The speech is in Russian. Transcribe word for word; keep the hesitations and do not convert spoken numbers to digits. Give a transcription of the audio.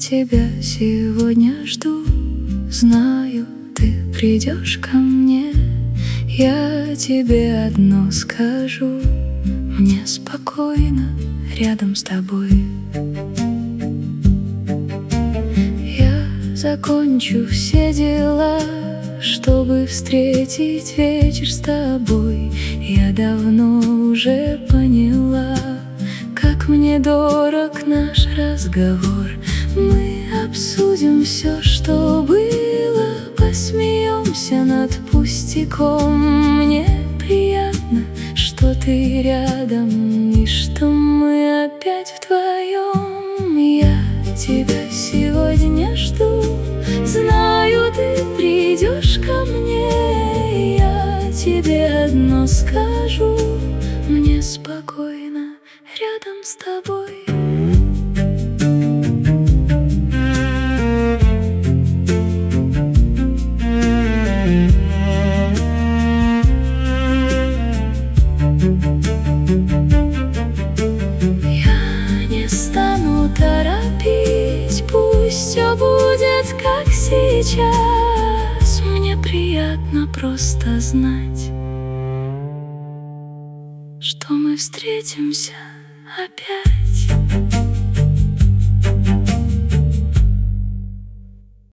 тебя сегодня жду. Знаю, ты придешь ко мне. Я тебе одно скажу: мне спокойно рядом с тобой. Я закончу все дела, чтобы встретить вечер с тобой. Я давно уже поняла, как мне дорог наш разговор. Мы обсудим все, что было, посмеемся над пустяком. Мне приятно, что ты рядом и что мы опять вдвоем. Я тебя сегодня жду. Знаю, ты придешь ко мне. Я тебе одно скажу: мне спокойно рядом с тобой. Я не стану торопить, пусть все будет как сейчас. Мне приятно просто знать, что мы встретимся опять.